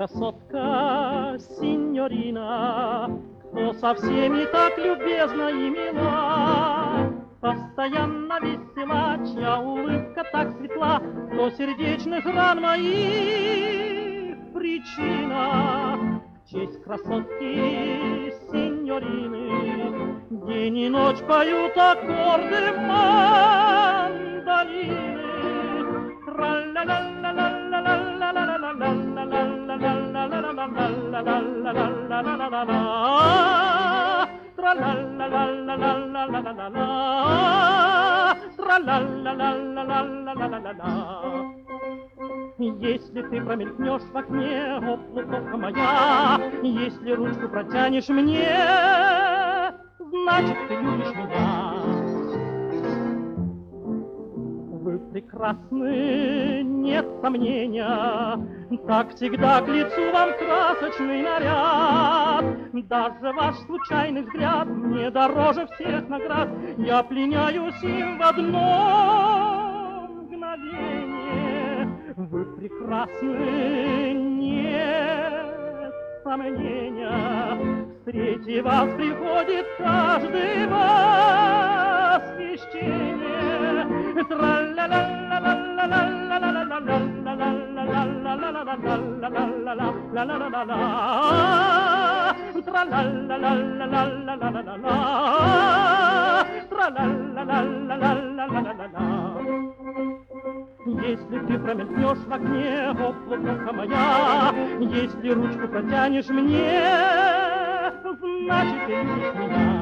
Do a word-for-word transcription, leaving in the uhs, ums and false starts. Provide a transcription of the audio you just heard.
красотка, синьорина, кто со всеми так любезна и мила, постоянно весела, чья улыбка так светла, кто сердечных ран моих причина. В честь красотки, синьорины, день и ночь поют аккорды мандолины. Если ты промелькнешь в окне, о, плутовка моя, если ручку протянешь мне, значит, ты любишь меня. Вы прекрасны, нет сомнения, так всегда к лицу вам красочный наряд. Даже ваш случайный взгляд мне дороже всех наград, я пленяюсь им в одно мгновение. Вы прекрасны, нет сомнения, встретив вас приходит каждый восхищение. Если ты промелькнешь в окне, о, плутовка моя, если ручку протянешь мне, значит, ты любишь меня.